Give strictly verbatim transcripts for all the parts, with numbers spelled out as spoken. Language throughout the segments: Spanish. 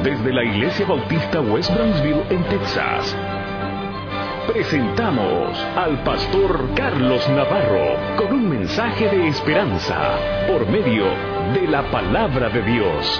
desde la Iglesia Bautista West Brownsville en Texas, presentamos al pastor Carlos Navarro con un mensaje de esperanza por medio de la palabra de Dios.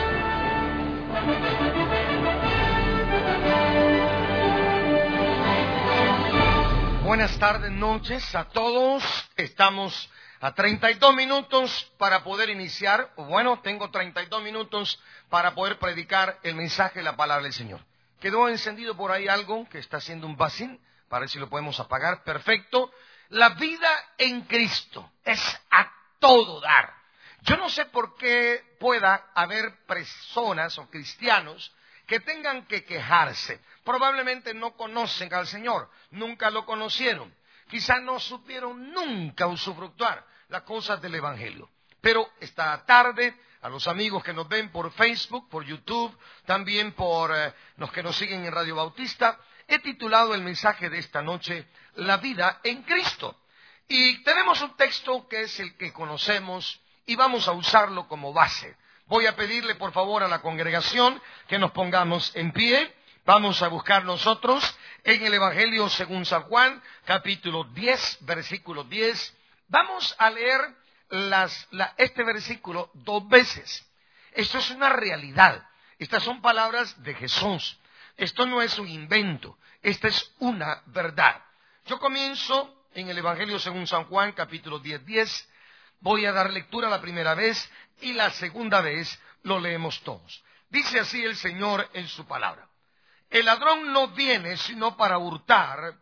Buenas tardes, noches a todos. Estamos a treinta y dos minutos para poder iniciar. Bueno, tengo treinta y dos minutos para poder predicar el mensaje de la palabra del Señor. ¿Quedó encendido por ahí algo que está haciendo un buzzing? Para ver si lo podemos apagar. Perfecto. La vida en Cristo es a todo dar. Yo no sé por qué pueda haber personas o cristianos que tengan que quejarse. Probablemente no conocen al Señor, nunca lo conocieron. Quizás no supieron nunca usufructuar las cosas del Evangelio. Pero esta tarde, a los amigos que nos ven por Facebook, por YouTube, también por eh, los que nos siguen en Radio Bautista, he titulado el mensaje de esta noche, La vida en Cristo. Y tenemos un texto que es el que conocemos y vamos a usarlo como base. Voy a pedirle por favor a la congregación que nos pongamos en pie. Vamos a buscar nosotros en el Evangelio según San Juan, capítulo diez, versículo diez. Vamos a leer las, la, este versículo dos veces. Esto es una realidad. Estas son palabras de Jesús. Esto no es un invento. Esta es una verdad. Yo comienzo en el Evangelio según San Juan, capítulo diez, diez. Voy a dar lectura la primera vez y la segunda vez lo leemos todos. Dice así el Señor en su palabra. El ladrón no viene sino para hurtar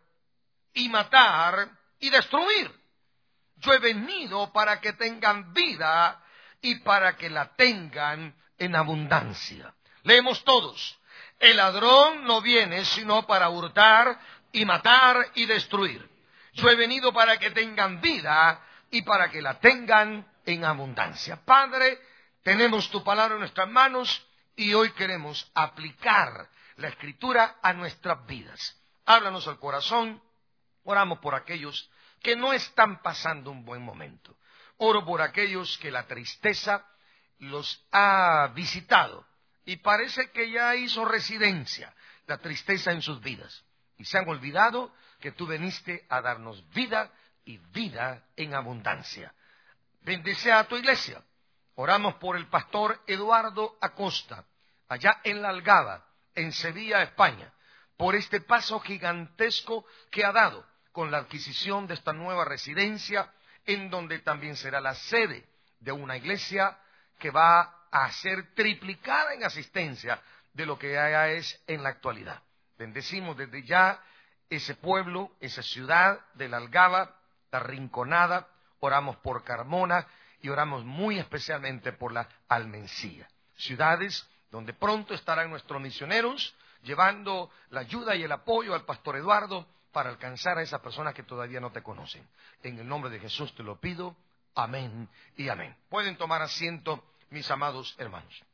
y matar y destruir. Yo he venido para que tengan vida y para que la tengan en abundancia. Leemos todos. El ladrón no viene sino para hurtar y matar y destruir. Yo he venido para que tengan vida y para que la tengan en abundancia. Padre, tenemos tu palabra en nuestras manos y hoy queremos aplicar la Escritura a nuestras vidas. Háblanos al corazón. Oramos por aquellos que no están pasando un buen momento. Oro por aquellos que la tristeza los ha visitado y parece que ya hizo residencia la tristeza en sus vidas. Y se han olvidado que tú viniste a darnos vida y vida en abundancia. Bendice a tu iglesia. Oramos por el pastor Eduardo Acosta, allá en La Algaba, en Sevilla, España, por este paso gigantesco que ha dado con la adquisición de esta nueva residencia, en donde también será la sede de una iglesia que va a ser triplicada en asistencia de lo que ya es en la actualidad. Bendecimos desde ya ese pueblo, esa ciudad de La Algaba, La Rinconada, oramos por Carmona y oramos muy especialmente por la Almencía, ciudades donde pronto estarán nuestros misioneros llevando la ayuda y el apoyo al pastor Eduardo para alcanzar a esas personas que todavía no te conocen. En el nombre de Jesús te lo pido, amén y amén. Pueden tomar asiento, mis amados hermanos.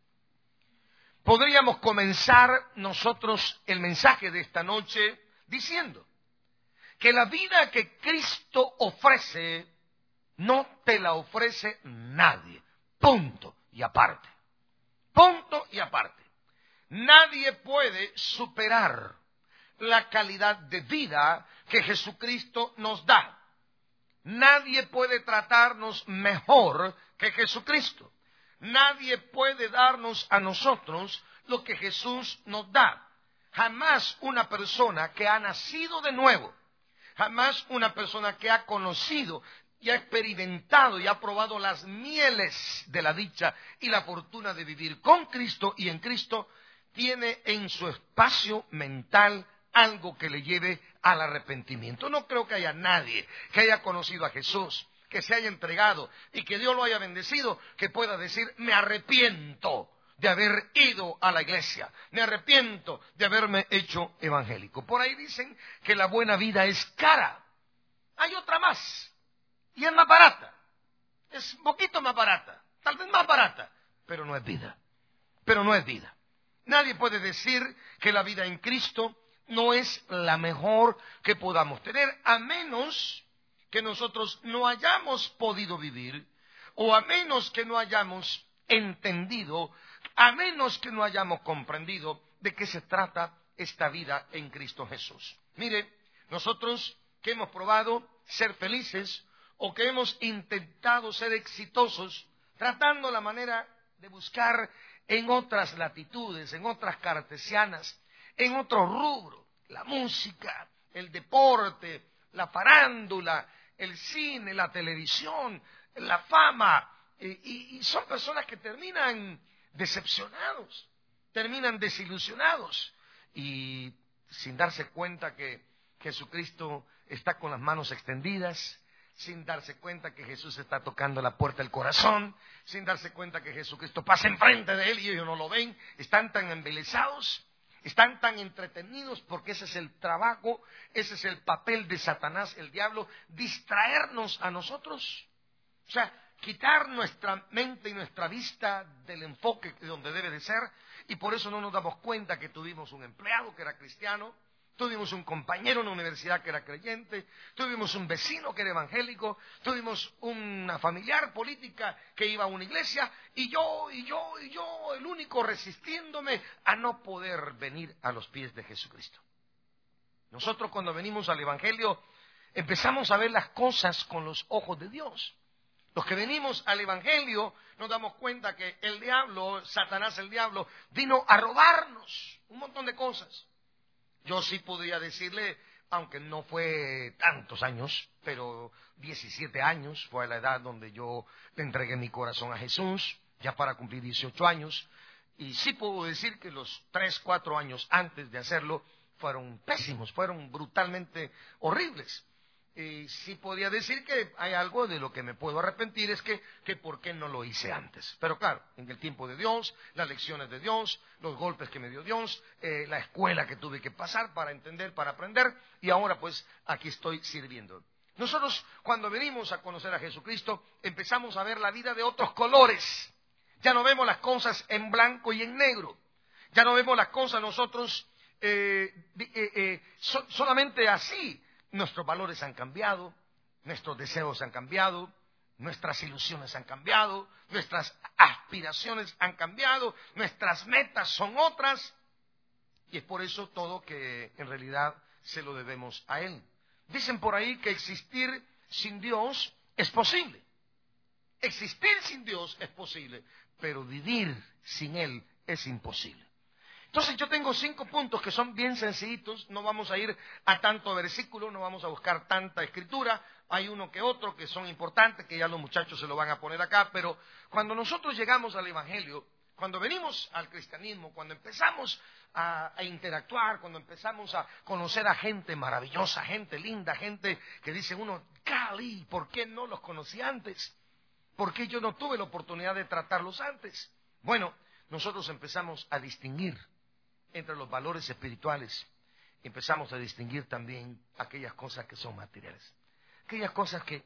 Podríamos comenzar nosotros el mensaje de esta noche diciendo que la vida que Cristo ofrece no te la ofrece nadie. Punto y aparte. Punto y aparte. Nadie puede superar la calidad de vida que Jesucristo nos da. Nadie puede tratarnos mejor que Jesucristo. Nadie puede darnos a nosotros lo que Jesús nos da. Jamás una persona que ha nacido de nuevo, jamás una persona que ha conocido y ha experimentado y ha probado las mieles de la dicha y la fortuna de vivir con Cristo y en Cristo, tiene en su espacio mental algo que le lleve al arrepentimiento. No creo que haya nadie que haya conocido a Jesús, que se haya entregado y que Dios lo haya bendecido, que pueda decir, me arrepiento de haber ido a la iglesia, me arrepiento de haberme hecho evangélico. Por ahí dicen que la buena vida es cara. Hay otra más. Y es más barata, es un poquito más barata, tal vez más barata, pero no es vida, pero no es vida. Nadie puede decir que la vida en Cristo no es la mejor que podamos tener, a menos que nosotros no hayamos podido vivir, o a menos que no hayamos entendido a menos que no hayamos comprendido de qué se trata esta vida en Cristo Jesús. Mire, nosotros que hemos probado ser felices o que hemos intentado ser exitosos, tratando la manera de buscar en otras latitudes, en otras cartesianas, en otros rubros, la música, el deporte, la farándula, el cine, la televisión, la fama, y, y son personas que terminan decepcionados, terminan desilusionados y sin darse cuenta que Jesucristo está con las manos extendidas, sin darse cuenta que Jesús está tocando la puerta del corazón, sin darse cuenta que Jesucristo pasa enfrente de él y ellos no lo ven, están tan embelesados, están tan entretenidos porque ese es el trabajo, ese es el papel de Satanás, el diablo, distraernos a nosotros, o sea, quitar nuestra mente y nuestra vista del enfoque de donde debe de ser, y por eso no nos damos cuenta que tuvimos un empleado que era cristiano, tuvimos un compañero en la universidad que era creyente, tuvimos un vecino que era evangélico, tuvimos una familiar política que iba a una iglesia, y yo, y yo, y yo, el único resistiéndome a no poder venir a los pies de Jesucristo. Nosotros cuando venimos al evangelio empezamos a ver las cosas con los ojos de Dios. Los que venimos al evangelio nos damos cuenta que el diablo, Satanás el diablo, vino a robarnos un montón de cosas. Yo sí podría decirle, aunque no fue tantos años, pero diecisiete años fue la edad donde yo le entregué mi corazón a Jesús, ya para cumplir dieciocho años, y sí puedo decir que los tres, cuatro años antes de hacerlo fueron pésimos, fueron brutalmente horribles. Y sí podría decir que hay algo de lo que me puedo arrepentir, es que, que por qué no lo hice antes. Pero claro, en el tiempo de Dios, las lecciones de Dios, los golpes que me dio Dios, eh, la escuela que tuve que pasar para entender, para aprender, y ahora pues aquí estoy sirviendo. Nosotros cuando venimos a conocer a Jesucristo empezamos a ver la vida de otros colores. Ya no vemos las cosas en blanco y en negro. Ya no vemos las cosas nosotros eh, eh, eh, so, solamente así. Nuestros valores han cambiado, nuestros deseos han cambiado, nuestras ilusiones han cambiado, nuestras aspiraciones han cambiado, nuestras metas son otras, y es por eso todo que en realidad se lo debemos a Él. Dicen por ahí que existir sin Dios es posible. Existir sin Dios es posible, pero vivir sin Él es imposible. Entonces yo tengo cinco puntos que son bien sencillitos, no vamos a ir a tanto versículo, no vamos a buscar tanta escritura, hay uno que otro que son importantes, que ya los muchachos se lo van a poner acá, pero cuando nosotros llegamos al evangelio, cuando venimos al cristianismo, cuando empezamos a, a interactuar, cuando empezamos a conocer a gente maravillosa, gente linda, gente que dice uno, Cali, ¿por qué no los conocí antes? ¿Por qué yo no tuve la oportunidad de tratarlos antes? Bueno, nosotros empezamos a distinguir entre los valores espirituales, empezamos a distinguir también aquellas cosas que son materiales. Aquellas cosas que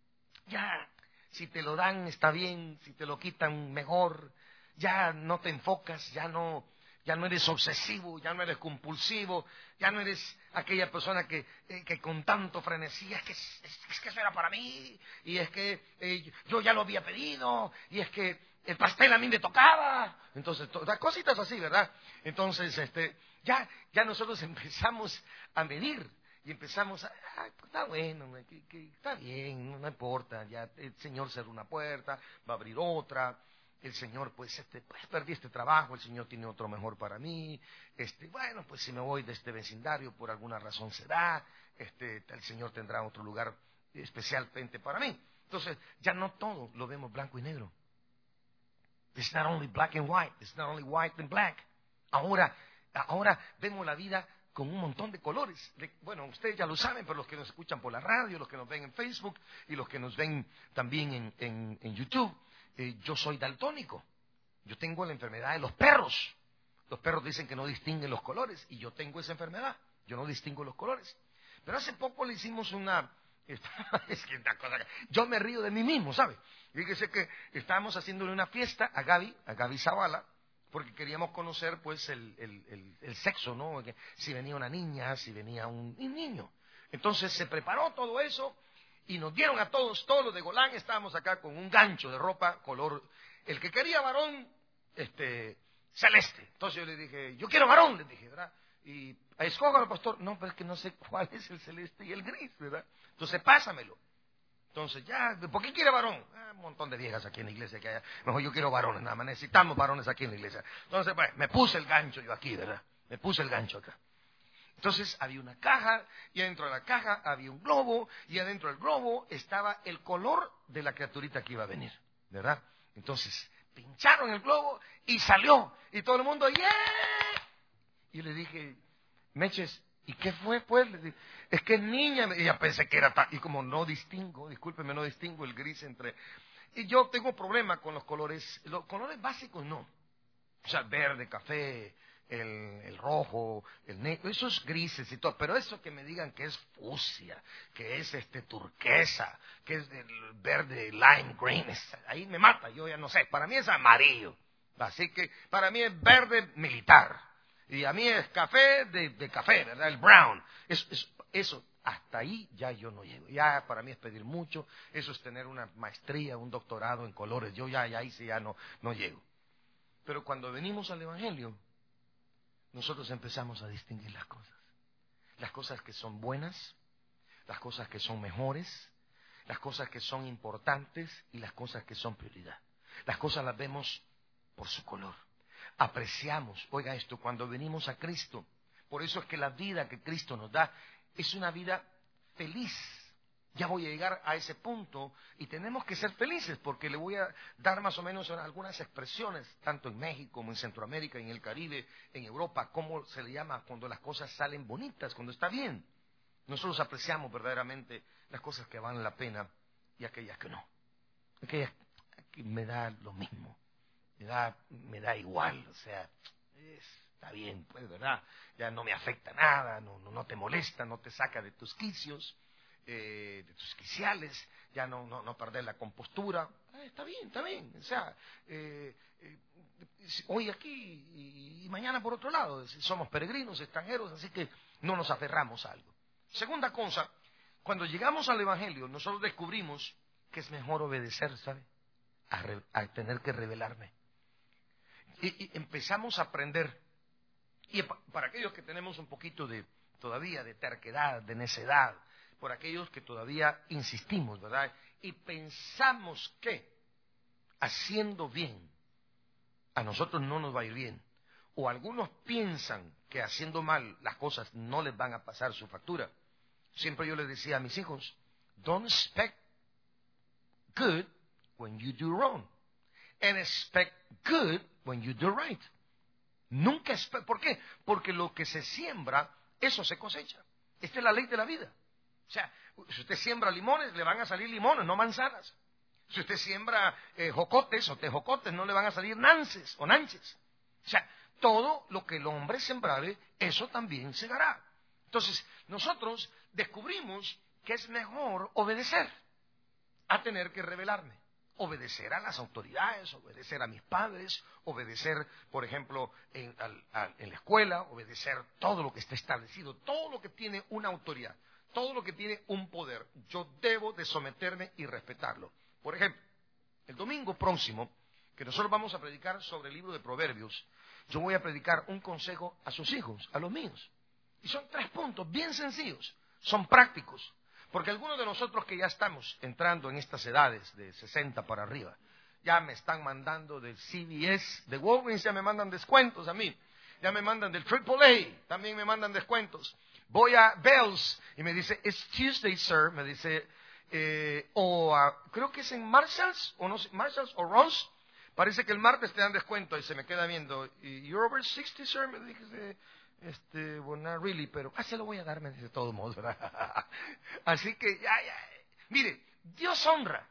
ya, si te lo dan está bien, si te lo quitan mejor, ya no te enfocas, ya no, ya no eres obsesivo, ya no eres compulsivo, ya no eres aquella persona que, eh, que con tanto frenesí, es que, es, es que eso era para mí, y es que eh, yo ya lo había pedido, y es que el pastel a mí me tocaba, entonces, todas cositas así, ¿verdad? Entonces, este, ya, ya nosotros empezamos a medir y empezamos a, ah, está bueno, que, que, está bien, no, no importa, ya el Señor cerró una puerta, va a abrir otra, el Señor, pues, este, pues, perdí este trabajo, el Señor tiene otro mejor para mí, este, bueno, pues si me voy de este vecindario por alguna razón será, este, el Señor tendrá otro lugar especialmente para mí. Entonces, ya no todo lo vemos blanco y negro. It's not only black and white, it's not only white and black. Ahora, ahora vemos la vida con un montón de colores. De, bueno, ustedes ya lo saben, pero los que nos escuchan por la radio, los que nos ven en Facebook y los que nos ven también en, en, en YouTube, eh, yo soy daltónico. Yo tengo la enfermedad de los perros. Los perros dicen que no distinguen los colores y yo tengo esa enfermedad. Yo no distingo los colores. Pero hace poco le hicimos una... es que una cosa, yo me río de mí mismo, ¿sabe? Fíjese que estábamos haciéndole una fiesta a Gaby, a Gaby Zavala, porque queríamos conocer pues el, el, el, el sexo, ¿no? Si venía una niña, si venía un, un niño. Entonces se preparó todo eso y nos dieron a todos, todos los de Golán, estábamos acá con un gancho de ropa, color, el que quería varón, este, celeste. Entonces yo le dije, yo quiero varón, le dije, ¿verdad? Y escógalo, pastor. No, pero es que no sé cuál es el celeste y el gris, ¿verdad? Entonces pásamelo. Entonces ya, ¿por qué quiere varón? Ah, un montón de viejas aquí en la iglesia que hay. Mejor yo quiero varones, nada más necesitamos varones aquí en la iglesia. Entonces, pues, me puse el gancho yo aquí, ¿verdad? Me puse el gancho acá. Entonces había una caja, y adentro de la caja había un globo, y adentro del globo estaba el color de la criaturita que iba a venir, ¿verdad? Entonces pincharon el globo y salió, y todo el mundo, ¡yeah! Y le dije, Meches, ¿y qué fue, pues? Le dije, es que es niña, y ya pensé que era, ta... y como no distingo, discúlpeme, no distingo el gris entre... Y yo tengo problema con los colores, los colores básicos no, o sea, verde, café... El, el rojo, el negro, esos grises y todo, pero eso que me digan que es fucsia, que es este turquesa, que es el verde lime green, es, ahí me mata, yo ya no sé, para mí es amarillo, así que para mí es verde militar, y a mí es café de, de café, ¿verdad? El brown, es, es, eso, hasta ahí ya yo no llego, ya para mí es pedir mucho, eso es tener una maestría, un doctorado en colores, yo ya, ya ahí sí ya no, no llego, pero cuando venimos al Evangelio, nosotros empezamos a distinguir las cosas. Las cosas que son buenas, las cosas que son mejores, las cosas que son importantes y las cosas que son prioridad. Las cosas las vemos por su color. Apreciamos, oiga esto, cuando venimos a Cristo. Por eso es que la vida que Cristo nos da es una vida feliz. Ya voy a llegar a ese punto y tenemos que ser felices porque le voy a dar más o menos algunas expresiones, tanto en México como en Centroamérica, en el Caribe, en Europa, cómo se le llama cuando las cosas salen bonitas, cuando está bien. Nosotros apreciamos verdaderamente las cosas que valen la pena y aquellas que no. Aquellas que me da lo mismo, me da, me da igual, o sea, es, está bien, pues, ¿verdad? Ya no me afecta nada, no, no, no te molesta, no te saca de tus quicios. Eh, de tus quiciales, ya no, no, no perder la compostura, eh, está bien, está bien, o sea, eh, eh, hoy aquí y, y mañana por otro lado, somos peregrinos, extranjeros, así que no nos aferramos a algo. Segunda cosa, cuando llegamos al Evangelio, nosotros descubrimos que es mejor obedecer, ¿sabe? A, re, a tener que revelarme. Y, y empezamos a aprender, y para aquellos que tenemos un poquito de, todavía, de terquedad, de necedad, por aquellos que todavía insistimos, ¿verdad? Y pensamos que haciendo bien a nosotros no nos va a ir bien. O algunos piensan que haciendo mal las cosas no les van a pasar su factura. Siempre yo les decía a mis hijos, don't expect good when you do wrong. And expect good when you do right. Nunca espe- ¿Por qué? Porque lo que se siembra, eso se cosecha. Esta es la ley de la vida. O sea, si usted siembra limones, le van a salir limones, no manzanas. Si usted siembra eh, jocotes o tejocotes, no le van a salir nances o nanches. O sea, todo lo que el hombre sembrare, eso también segará. Entonces, nosotros descubrimos que es mejor obedecer a tener que rebelarme. Obedecer a las autoridades, obedecer a mis padres, obedecer, por ejemplo, en, al, al, en la escuela, obedecer todo lo que está establecido, todo lo que tiene una autoridad. Todo lo que tiene un poder, yo debo de someterme y respetarlo. Por ejemplo, el domingo próximo, que nosotros vamos a predicar sobre el libro de Proverbios, yo voy a predicar un consejo a sus hijos, a los míos. Y son tres puntos bien sencillos, son prácticos. Porque algunos de nosotros que ya estamos entrando en estas edades de sesenta para arriba, ya me están mandando del C V S, de Walgreens, ya me mandan descuentos a mí. Ya me mandan del triple A, también me mandan descuentos. Voy a Bells y me dice, it's Tuesday, sir, me dice, eh, o uh, creo que es en Marshalls, o no sé, Marshalls o Ross, parece que el martes te dan descuento y se me queda viendo, you're over sixty, sir, me dice, este, well, not really, pero, ah, se lo voy a dar, me dice, de todos modos, ¿verdad? Así que, ya, ya, mire, Dios honra,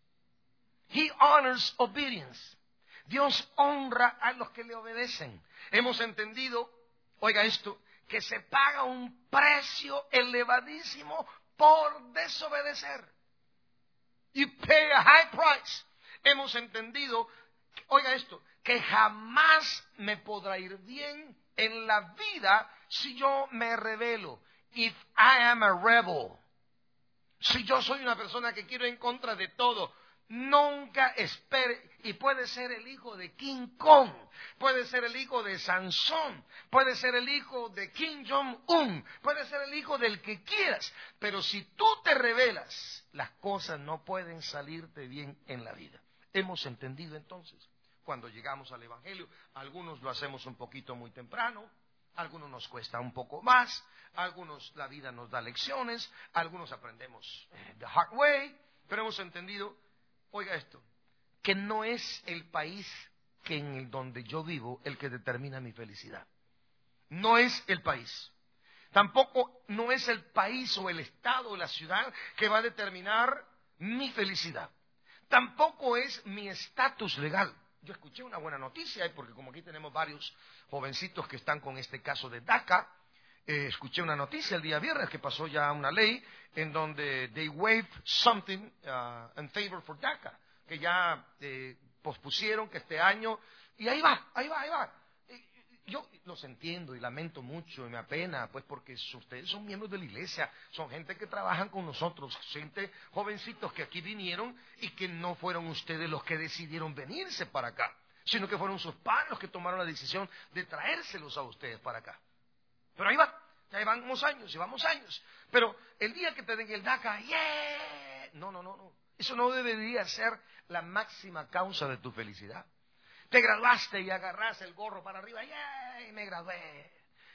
He honors obedience, Dios honra a los que le obedecen. Hemos entendido, oiga esto, que se paga un precio elevadísimo por desobedecer. You pay a high price. Hemos entendido, oiga esto, que jamás me podrá ir bien en la vida si yo me rebelo. If I am a rebel. Si yo soy una persona que quiero en contra de todo, nunca espere, Y puede ser el hijo de King Kong, puede ser el hijo de Sansón, puede ser el hijo de Kim Jong-un, puede ser el hijo del que quieras. Pero si tú te rebelas, las cosas no pueden salirte bien en la vida. ¿Hemos entendido entonces? Cuando llegamos al Evangelio, algunos lo hacemos un poquito muy temprano, algunos nos cuesta un poco más, algunos la vida nos da lecciones, algunos aprendemos the hard way, pero hemos entendido, oiga esto, que no es el país que en el donde yo vivo el que determina mi felicidad. No es el país. Tampoco no es el país o el estado o la ciudad que va a determinar mi felicidad. Tampoco es mi estatus legal. Yo escuché una buena noticia, porque como aquí tenemos varios jovencitos que están con este caso de DACA, eh, escuché una noticia el día viernes que pasó ya una ley en donde they waived something uh, in favor for DACA, que ya eh, pospusieron que este año, y ahí va, ahí va, ahí va. Yo los entiendo y lamento mucho y me apena, pues porque ustedes son miembros de la iglesia, son gente que trabajan con nosotros, gente jovencitos que aquí vinieron y que no fueron ustedes los que decidieron venirse para acá, sino que fueron sus padres los que tomaron la decisión de traérselos a ustedes para acá. Pero ahí va, ya llevamos años, llevamos años. Pero el día que te den el DACA, ¡yeah! No, no, no, no. Eso no debería ser la máxima causa de tu felicidad. Te graduaste y agarraste el gorro para arriba, ¡yay! Me gradué.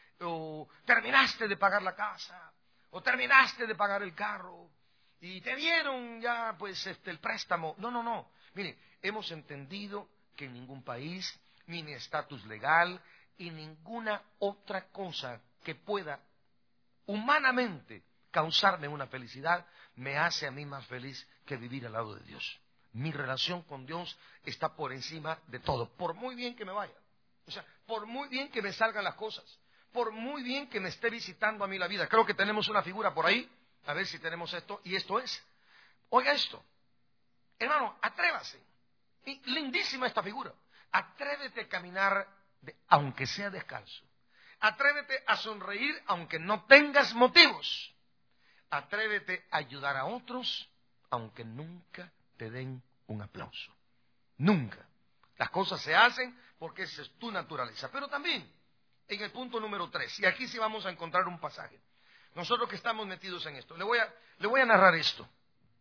O terminaste de pagar la casa, o terminaste de pagar el carro, y te dieron ya pues este el préstamo. No, no, no. Mire, hemos entendido que en ningún país, ni mi estatus legal, y ninguna otra cosa que pueda humanamente causarme una felicidad, me hace a mí más feliz que vivir al lado de Dios. Mi relación con Dios está por encima de todo, por muy bien que me vaya, o sea, por muy bien que me salgan las cosas, por muy bien que me esté visitando a mí la vida. Creo que tenemos una figura por ahí, a ver si tenemos esto, y esto es, oiga esto, hermano, atrévase, y lindísima esta figura, atrévete a caminar, de, aunque sea descalzo, atrévete a sonreír aunque no tengas motivos, atrévete a ayudar a otros aunque nunca te den un aplauso. Nunca. Las cosas se hacen porque esa es tu naturaleza. Pero también, en el punto número tres, y aquí sí vamos a encontrar un pasaje. Nosotros que estamos metidos en esto, le voy a, le voy a narrar esto.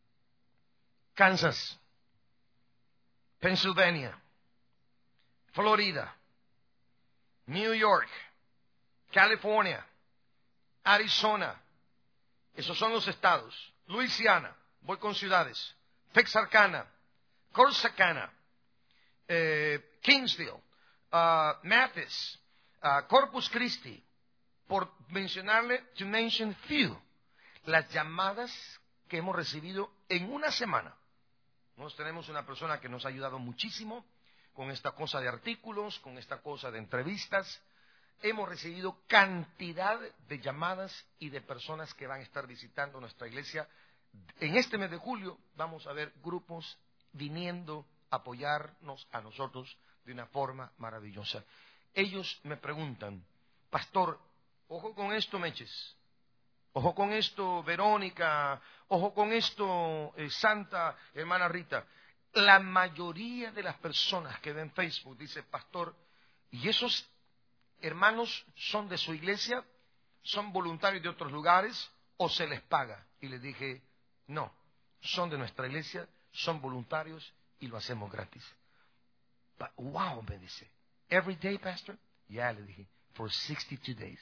Kansas, Pennsylvania, Florida, New York, California, Arizona, esos son los estados. Luisiana, voy con ciudades. Texarkana, Corsicana, eh, Kingsville, uh, Mathis, uh, Corpus Christi, por mencionarle, to mention few, las llamadas que hemos recibido en una semana. Nosotros tenemos una persona que nos ha ayudado muchísimo con esta cosa de artículos, con esta cosa de entrevistas. Hemos recibido cantidad de llamadas y de personas que van a estar visitando nuestra iglesia. En este mes de julio vamos a ver grupos viniendo a apoyarnos a nosotros de una forma maravillosa. Ellos me preguntan, pastor, ojo con esto, Meches, ojo con esto, Verónica, ojo con esto, eh, Santa, hermana Rita. La mayoría de las personas que ven Facebook dice, pastor, ¿y esos hermanos son de su iglesia? ¿Son voluntarios de otros lugares o se les paga? Y les dije, no, son de nuestra iglesia, son voluntarios y lo hacemos gratis. But, wow, me dice, every day, pastor? Ya, le dije, for sixty-two days.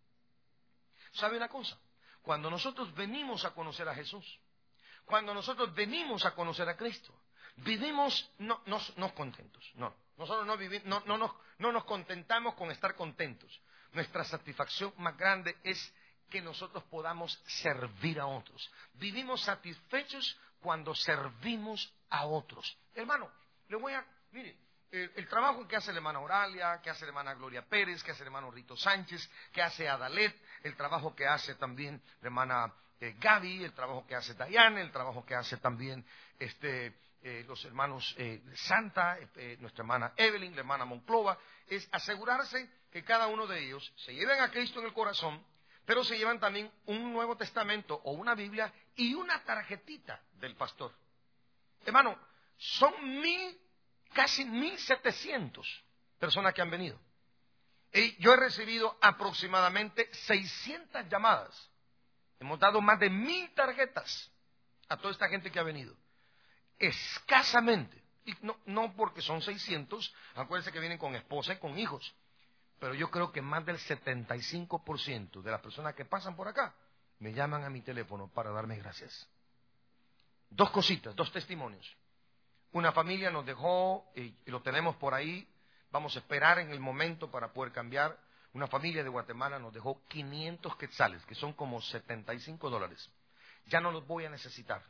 ¿Sabe una cosa? Cuando nosotros venimos a conocer a Jesús, cuando nosotros venimos a conocer a Cristo, vivimos no, no, no contentos, no. Nosotros no, vivi, no, no, nos, no nos contentamos con estar contentos. Nuestra satisfacción más grande es que nosotros podamos servir a otros. Vivimos satisfechos cuando servimos a otros. Hermano, le voy a... Mire, el, el trabajo que hace la hermana Oralia, que hace la hermana Gloria Pérez, que hace el hermano Rito Sánchez, que hace Adalet, el trabajo que hace también la hermana eh, Gaby, el trabajo que hace Dayane, el trabajo que hace también este, eh, los hermanos eh, Santa, eh, nuestra hermana Evelyn, la hermana Monclova, es asegurarse que cada uno de ellos se lleven a Cristo en el corazón, pero se llevan también un Nuevo Testamento o una Biblia y una tarjetita del pastor. Hermano, son mil casi mil setecientas personas que han venido. Y yo he recibido aproximadamente seiscientas llamadas. Hemos dado más de mil tarjetas a toda esta gente que ha venido. Escasamente. Y no, no porque son seiscientos, acuérdense que vienen con esposa y con hijos. Pero yo creo que más del setenta y cinco por ciento de las personas que pasan por acá me llaman a mi teléfono para darme gracias. Dos cositas, dos testimonios. Una familia nos dejó, y lo tenemos por ahí, vamos a esperar en el momento para poder cambiar. Una familia de Guatemala nos dejó quinientos quetzales, que son como setenta y cinco dólares. Ya no los voy a necesitar.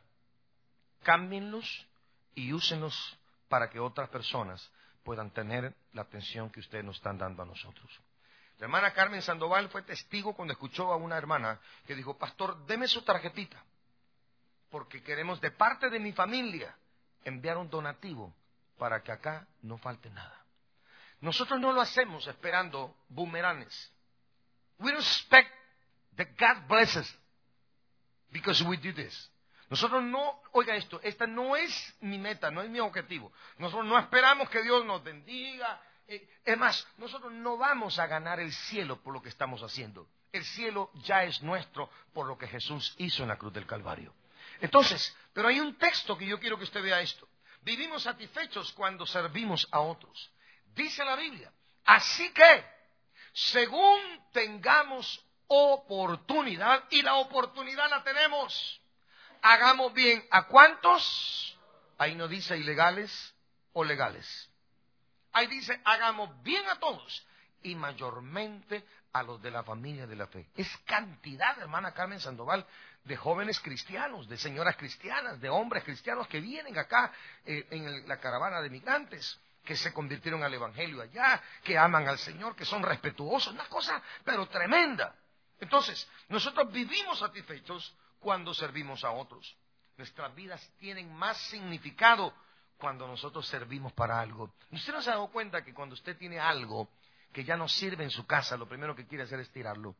Cámbienlos y úsenlos para que otras personas puedan tener la atención que ustedes nos están dando a nosotros. La hermana Carmen Sandoval fue testigo cuando escuchó a una hermana que dijo, pastor, deme su tarjetita, porque queremos de parte de mi familia enviar un donativo para que acá no falte nada. Nosotros no lo hacemos esperando boomerangs. We don't expect that God blesses because we do this. Nosotros no, oiga esto, esta no es mi meta, no es mi objetivo. Nosotros no esperamos que Dios nos bendiga. Eh, es más, nosotros no vamos a ganar el cielo por lo que estamos haciendo. El cielo ya es nuestro por lo que Jesús hizo en la cruz del Calvario. Entonces, pero hay un texto que yo quiero que usted vea esto. Vivimos satisfechos cuando servimos a otros. Dice la Biblia, así que, según tengamos oportunidad, y la oportunidad la tenemos, hagamos bien. ¿A cuántos? Ahí no dice ilegales o legales. Ahí dice, hagamos bien a todos, y mayormente a los de la familia de la fe. Es cantidad, hermana Carmen Sandoval, de jóvenes cristianos, de señoras cristianas, de hombres cristianos que vienen acá eh, en el, la caravana de migrantes, que se convirtieron al evangelio allá, que aman al Señor, que son respetuosos, una cosa pero tremenda. Entonces, nosotros vivimos satisfechos cuando servimos a otros. Nuestras vidas tienen más significado cuando nosotros servimos para algo. ¿Usted no se ha dado cuenta que cuando usted tiene algo que ya no sirve en su casa, lo primero que quiere hacer es tirarlo?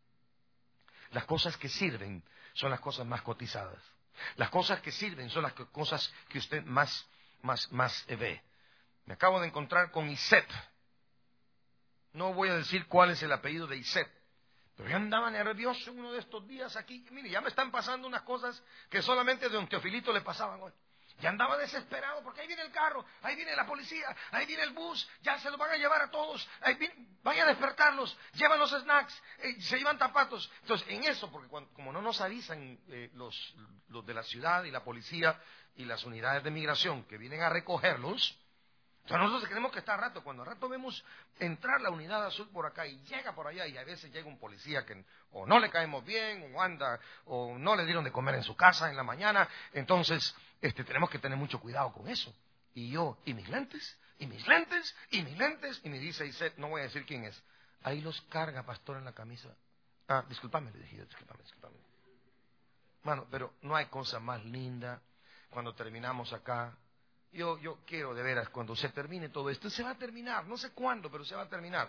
Las cosas que sirven son las cosas más cotizadas. Las cosas que sirven son las cosas que usted más, más, más ve. Me acabo de encontrar con Iset. No voy a decir cuál es el apellido de Iset, pero yo andaba nervioso uno de estos días aquí. Mire, ya me están pasando unas cosas que solamente don Teofilito le pasaban hoy. Ya andaba desesperado porque ahí viene el carro, ahí viene la policía, ahí viene el bus, ya se los van a llevar a todos, ahí viene, vaya a despertarlos, llevan los snacks, eh, se llevan zapatos. Entonces, en eso, porque cuando, como no nos avisan eh, los, los de la ciudad y la policía y las unidades de migración que vienen a recogerlos, entonces nosotros tenemos que estar a rato. Cuando a rato vemos entrar la unidad azul por acá y llega por allá, y a veces llega un policía que o no le caemos bien, o anda, o no le dieron de comer en su casa en la mañana, entonces este, tenemos que tener mucho cuidado con eso. Y yo, y mis lentes, y mis lentes, y mis lentes, y me dice Iset, no voy a decir quién es, ahí los carga, pastor, en la camisa. Ah, discúlpame, le dije yo, discúlpame, discúlpame. Mano, pero no hay cosa más linda cuando terminamos acá. Yo, yo quiero de veras, cuando se termine todo esto, se va a terminar, no sé cuándo, pero se va a terminar.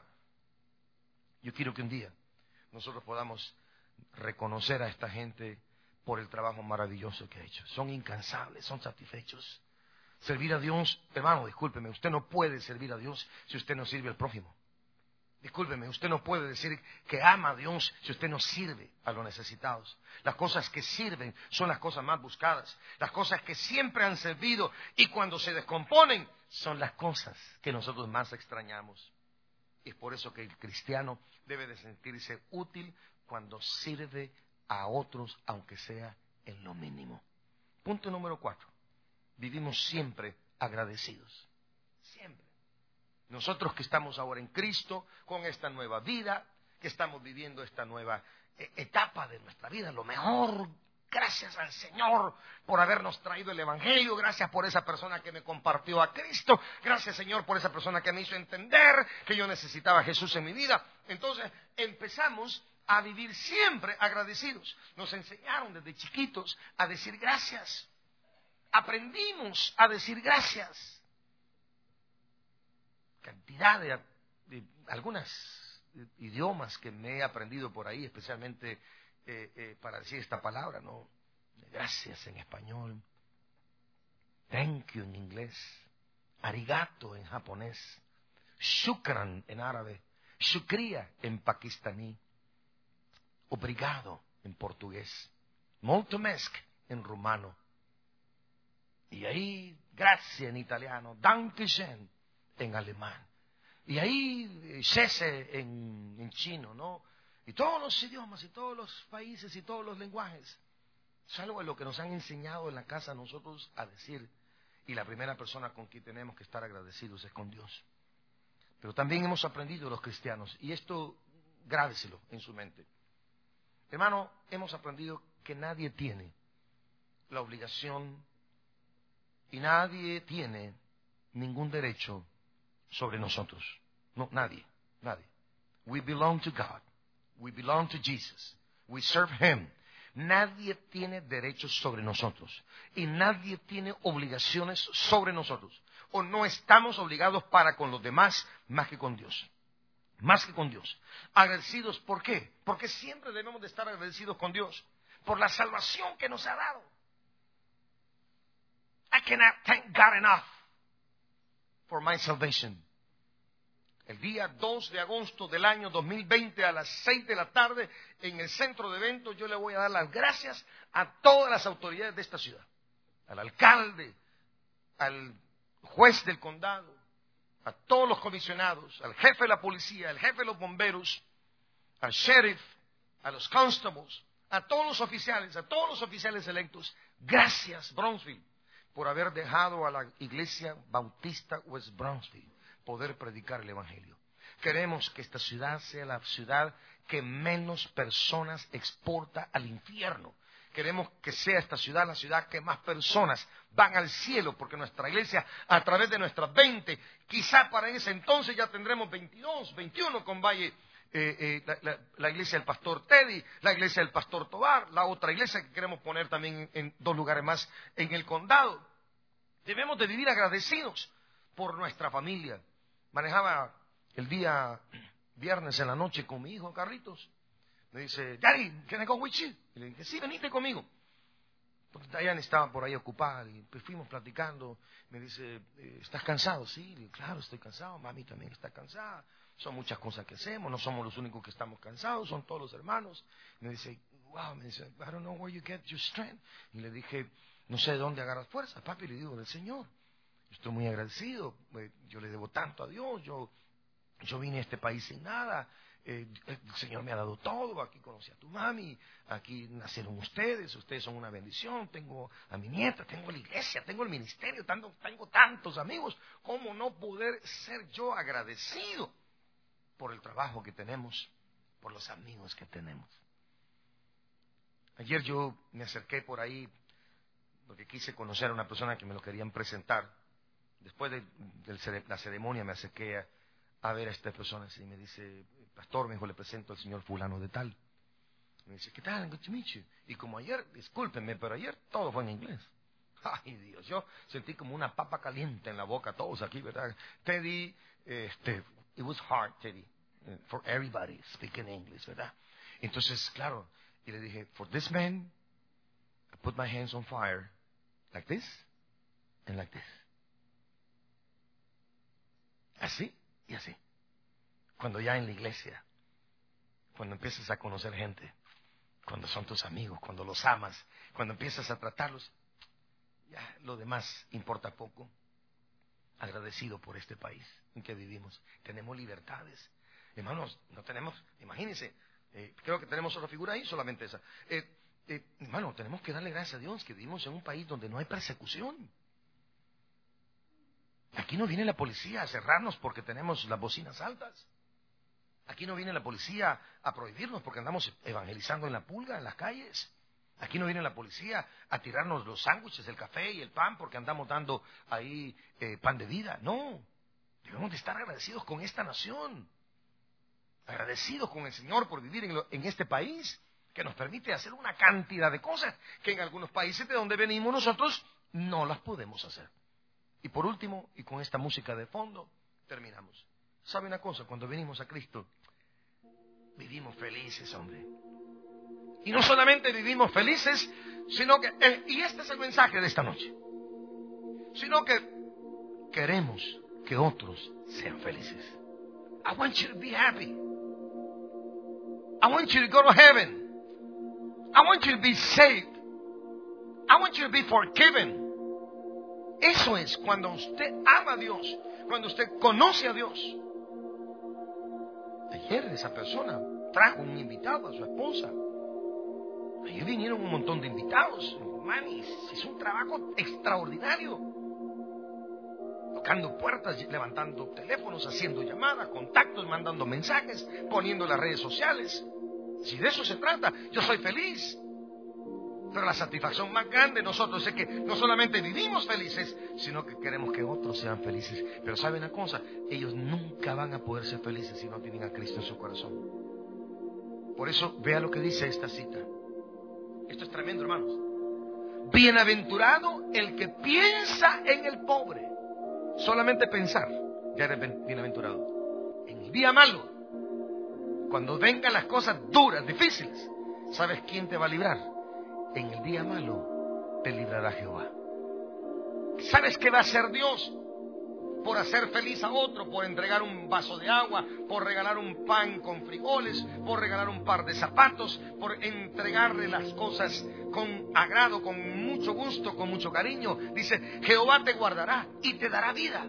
Yo quiero que un día nosotros podamos reconocer a esta gente por el trabajo maravilloso que ha hecho. Son incansables, son satisfechos. Servir a Dios, hermano, discúlpeme, usted no puede servir a Dios si usted no sirve al prójimo. Discúlpeme, usted no puede decir que ama a Dios si usted no sirve a los necesitados. Las cosas que sirven son las cosas más buscadas. Las cosas que siempre han servido y cuando se descomponen son las cosas que nosotros más extrañamos. Y es por eso que el cristiano debe de sentirse útil cuando sirve a otros, aunque sea en lo mínimo. Punto número cuatro. Vivimos siempre agradecidos. Siempre. Nosotros que estamos ahora en Cristo, con esta nueva vida, que estamos viviendo esta nueva etapa de nuestra vida, lo mejor, gracias al Señor por habernos traído el Evangelio, gracias por esa persona que me compartió a Cristo, gracias Señor por esa persona que me hizo entender que yo necesitaba a Jesús en mi vida. Entonces empezamos a vivir siempre agradecidos. Nos enseñaron desde chiquitos a decir gracias, aprendimos a decir gracias. Cantidad de, de algunos idiomas que me he aprendido por ahí, especialmente eh, eh, para decir esta palabra, ¿no? Gracias en español, thank you en inglés, arigato en japonés, shukran en árabe, shukriya en pakistaní, obrigado en portugués, molto mesk en rumano, y ahí gracias en italiano, dankeschön en alemán, y ahí cese en, en chino, ¿no? Y todos los idiomas, y todos los países, y todos los lenguajes. Es algo de lo que nos han enseñado en la casa a nosotros a decir. Y la primera persona con quien tenemos que estar agradecidos es con Dios. Pero también hemos aprendido los cristianos, y esto grábeselo en su mente. Hermano, hemos aprendido que nadie tiene la obligación y nadie tiene ningún derecho sobre nosotros. No, nadie, nadie. We belong to God. We belong to Jesus. We serve Him. Nadie tiene derechos sobre nosotros y nadie tiene obligaciones sobre nosotros. O no estamos obligados para con los demás más que con Dios. Más que con Dios. Agradecidos, ¿por qué? Porque siempre debemos de estar agradecidos con Dios por la salvación que nos ha dado. I cannot thank God enough for my salvation. El día dos de agosto del año dos mil veinte a las seis de la tarde en el centro de eventos yo le voy a dar las gracias a todas las autoridades de esta ciudad. Al alcalde, al juez del condado, a todos los comisionados, al jefe de la policía, al jefe de los bomberos, al sheriff, a los constables, a todos los oficiales, a todos los oficiales electos. Gracias, Brownsville, por haber dejado a la iglesia bautista West Brownsville poder predicar el evangelio. Queremos que esta ciudad sea la ciudad que menos personas exporta al infierno. Queremos que sea esta ciudad la ciudad que más personas van al cielo, porque nuestra iglesia, a través de nuestras veinte, quizá para ese entonces ya tendremos veintidós, veintiuno con Valle, eh, eh, la, la, la iglesia del pastor Teddy, la iglesia del pastor Tobar, la otra iglesia que queremos poner también en, en dos lugares más en el condado. Debemos de vivir agradecidos por nuestra familia. Manejaba el día viernes en la noche con mi hijo Carlitos. Me dice, Daddy, can I go with you? Y le dije, sí, venite conmigo. Porque Diane estaba por ahí ocupada y pues fuimos platicando. Me dice, ¿estás cansado? Sí, le dije, claro, estoy cansado. Mami también está cansada. Son muchas cosas que hacemos. No somos los únicos que estamos cansados. Son todos los hermanos. Me dice, wow, me dice, I don't know where you get your strength. Y le dije, no sé de dónde agarras fuerza. Papi, le digo, del Señor. Estoy muy agradecido, yo le debo tanto a Dios, yo, yo vine a este país sin nada, eh, el Señor me ha dado todo, aquí conocí a tu mami, aquí nacieron ustedes, ustedes son una bendición, tengo a mi nieta, tengo la iglesia, tengo el ministerio, tengo, tengo tantos amigos, ¿cómo no poder ser yo agradecido por el trabajo que tenemos, por los amigos que tenemos? Ayer yo me acerqué por ahí porque quise conocer a una persona que me lo querían presentar. Después de, de la ceremonia me acerqué a, a ver a estas personas y me dice, pastor, me dijo, le presento al señor fulano de tal. Me dice, ¿qué tal? Good to meet you. Y como ayer, discúlpenme, pero ayer todo fue en inglés. Ay, Dios, yo sentí como una papa caliente en la boca, todos aquí, ¿verdad? Teddy, este, it was hard, Teddy, for everybody speaking English, ¿verdad? Entonces, claro, y le dije, for this man, I put my hands on fire, like this, and like this. Así y así. Cuando ya en la iglesia, cuando empiezas a conocer gente, cuando son tus amigos, cuando los amas, cuando empiezas a tratarlos, ya lo demás importa poco. Agradecido por este país en que vivimos. Tenemos libertades. Hermanos, no tenemos, imagínense, eh, creo que tenemos otra figura ahí, solamente esa. Eh, eh, hermano, tenemos que darle gracias a Dios que vivimos en un país donde no hay persecución. Aquí no viene la policía a cerrarnos porque tenemos las bocinas altas. Aquí no viene la policía a prohibirnos porque andamos evangelizando en la pulga, en las calles. Aquí no viene la policía a tirarnos los sándwiches, el café y el pan porque andamos dando ahí eh, pan de vida. No, debemos de estar agradecidos con esta nación. Agradecidos con el Señor por vivir en, lo, en este país que nos permite hacer una cantidad de cosas que en algunos países de donde venimos nosotros no las podemos hacer. Y por último, y con esta música de fondo, terminamos. ¿Sabe una cosa? Cuando venimos a Cristo, vivimos felices, hombre. Y no solamente vivimos felices, sino que, eh, y este es el mensaje de esta noche, sino que queremos que otros sean felices. I want you to be happy. I want you to go to heaven. I want you to be saved. I want you to be forgiven. Eso es cuando usted ama a Dios, cuando usted conoce a Dios. Ayer esa persona trajo un invitado a su esposa. Ayer vinieron un montón de invitados. Manis, es un trabajo extraordinario. Tocando puertas, levantando teléfonos, haciendo llamadas, contactos, mandando mensajes, poniendo las redes sociales. Si de eso se trata, yo soy feliz. Pero la satisfacción más grande de nosotros es que no solamente vivimos felices, sino que queremos que otros sean felices. Pero ¿sabe una cosa? Ellos nunca van a poder ser felices si no tienen a Cristo en su corazón. Por eso, vea lo que dice esta cita. Esto es tremendo, hermanos. Bienaventurado el que piensa en el pobre. Solamente pensar, ya eres bienaventurado. En el día malo, cuando vengan las cosas duras, difíciles, ¿sabes quién te va a librar? En el día malo te librará Jehová. ¿Sabes qué va a hacer Dios? Por hacer feliz a otro, por entregar un vaso de agua, por regalar un pan con frijoles, por regalar un par de zapatos, por entregarle las cosas con agrado, con mucho gusto, con mucho cariño. Dice, Jehová te guardará y te dará vida.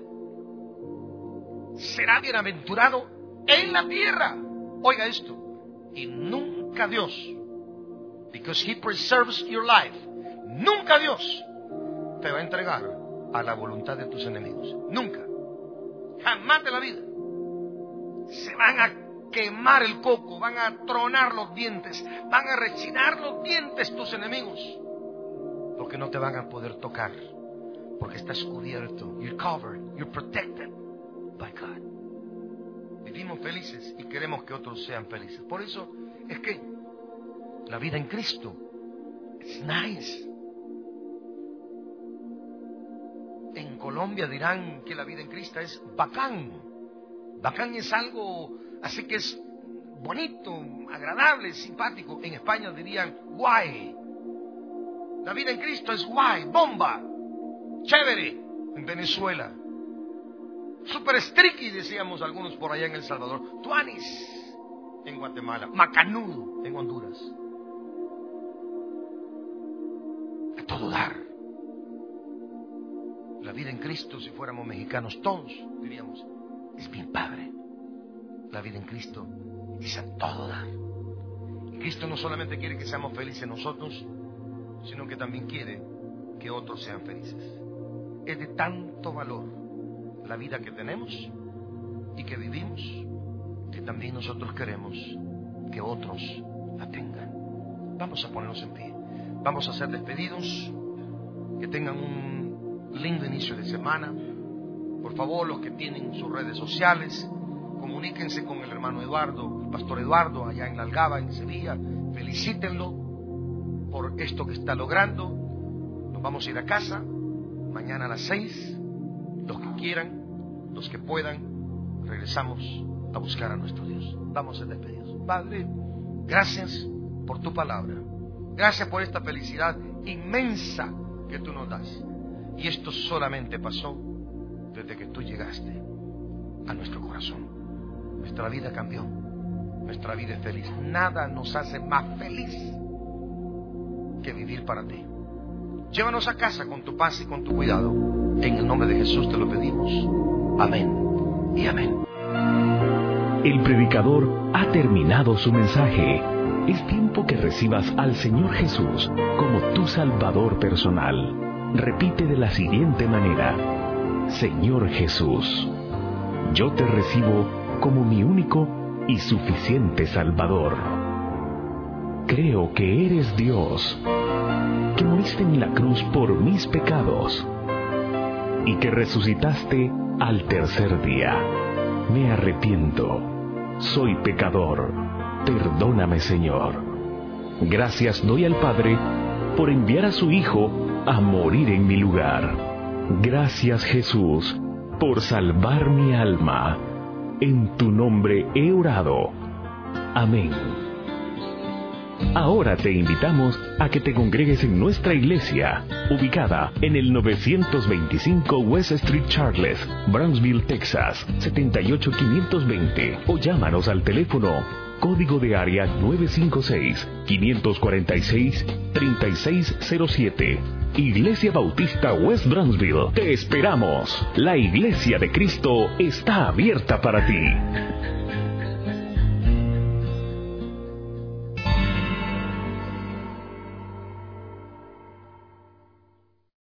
Será bienaventurado en la tierra. Oiga esto. Y nunca Dios, because He preserves your life, nunca Dios te va a entregar a la voluntad de tus enemigos. Nunca. Jamás de la vida. Se van a quemar el coco, van a tronar los dientes, van a rechinar los dientes tus enemigos, porque no te van a poder tocar, porque estás cubierto. You're covered, you're protected by God. Vivimos felices y queremos que otros sean felices. Por eso es que la vida en Cristo es nice. En Colombia dirán que la vida en Cristo es bacán. Bacán es algo así que es bonito, agradable, simpático. En España dirían guay. La vida en Cristo es guay, bomba, chévere. En Venezuela, super stricky, decíamos algunos por allá en El Salvador. Tuanis en Guatemala, macanudo en Honduras. A todo dar. La vida en Cristo, si fuéramos mexicanos todos, diríamos, es bien padre. La vida en Cristo es a todo dar. Y Cristo no solamente quiere que seamos felices nosotros, sino que también quiere que otros sean felices. Es de tanto valor la vida que tenemos y que vivimos, que también nosotros queremos que otros la tengan. Vamos a ponernos en pie. Vamos a ser despedidos. Que tengan un lindo inicio de semana. Por favor, los que tienen sus redes sociales, comuníquense con el hermano Eduardo, el pastor Eduardo, allá en La Algaba, en Sevilla. Felicítenlo por esto que está logrando. Nos vamos a ir a casa mañana a las seis. Los que quieran, los que puedan, regresamos a buscar a nuestro Dios. Vamos a ser despedidos. Padre, gracias por tu palabra. Gracias por esta felicidad inmensa que tú nos das. Y esto solamente pasó desde que tú llegaste a nuestro corazón. Nuestra vida cambió. Nuestra vida es feliz. Nada nos hace más feliz que vivir para ti. Llévanos a casa con tu paz y con tu cuidado. En el nombre de Jesús te lo pedimos. Amén y amén. El predicador ha terminado su mensaje. Es tiempo que recibas al Señor Jesús como tu Salvador personal. Repite de la siguiente manera: Señor Jesús, yo te recibo como mi único y suficiente Salvador. Creo que eres Dios, que moriste en la cruz por mis pecados y que resucitaste al tercer día. Me arrepiento, soy pecador, perdóname, Señor. Gracias doy al Padre por enviar a su Hijo a morir en mi lugar. Gracias, Jesús, por salvar mi alma. En tu nombre he orado. Amén Ahora te invitamos a que te congregues en nuestra iglesia, ubicada en el novecientos veinticinco West Street Charles, Brownsville, Texas, setenta y ocho quinientos veinte, o llámanos al teléfono código de área nueve cinco seis, cinco cuatro seis, tres seis cero siete. Iglesia Bautista West Brownsville. Te esperamos. La Iglesia de Cristo está abierta para ti.